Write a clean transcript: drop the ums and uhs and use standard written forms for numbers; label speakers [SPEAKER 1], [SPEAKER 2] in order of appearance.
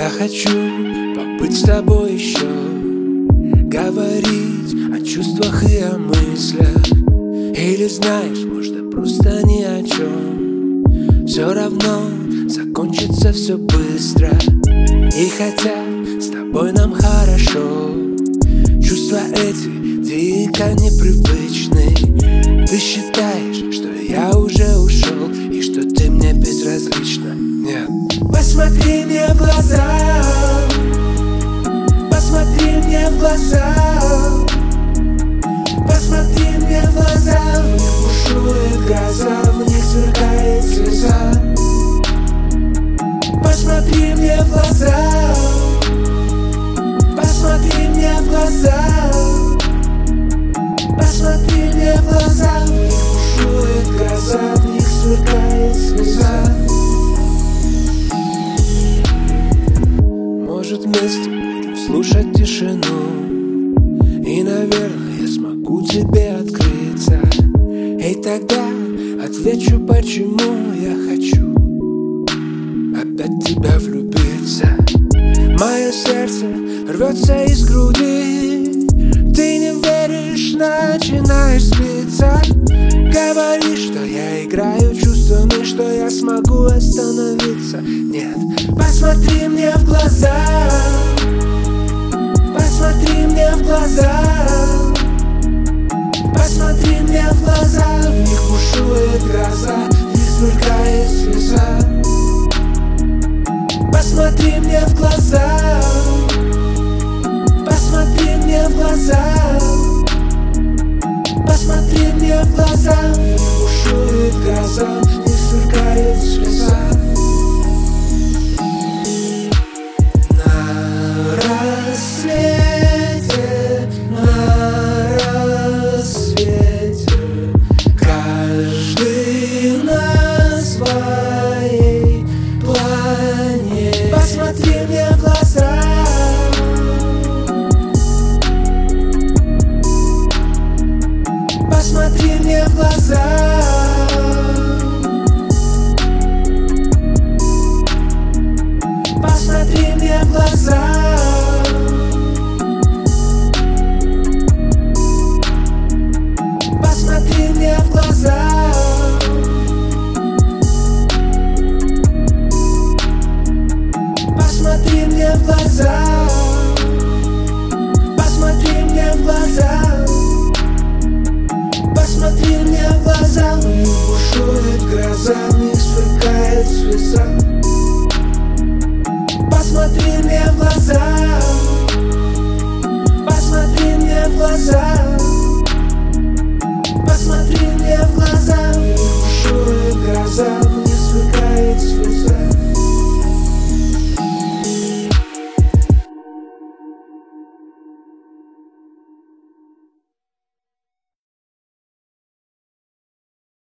[SPEAKER 1] Я хочу побыть с тобой еще, говорить о чувствах и о мыслях. Или знаешь, может, просто ни о чем. Все равно закончится все быстро. И хотя с тобой нам хорошо, чувства эти дико непривычны. Ты считаешь, что я уже ушел и что ты мне безразлична? Нет. Посмотри мне в глаза, посмотри мне в глаза, посмотри мне в глаза. В них бушует гроза, в них сверкает слеза. Посмотри мне в глаза, посмотри мне в глаза, посмотри мне в глаза. В них бушует гроза, в них сверкает слеза. Может, вместе будем слушать тишину, и, наверное, я смогу тебе открыться. И тогда отвечу, почему я хочу опять в тебя влюбиться. Мое сердце рвется из груди, ты не веришь, начинаешь злиться. Говоришь, что я играю чувствами, что я смогу остановиться. Нет, посмотри мне в глаза, посмотри мне в глаза, посмотри мне в глаза. В них бушует гроза, в них сверкает слеза. Посмотри мне в глаза, посмотри мне в глаза, посмотри мне в глаза. В них бушует гроза, в них сверкает слеза. Каждый на своей планете. Посмотри мне в глаза, посмотри мне в глаза, посмотри мне в глаза, посмотри мне в глаза, посмотри мне в глаза, посмотри мне в глаза, посмотри мне в глаза. В них бушует гроза, в них сверкает слеза. Посмотри мне в глаза,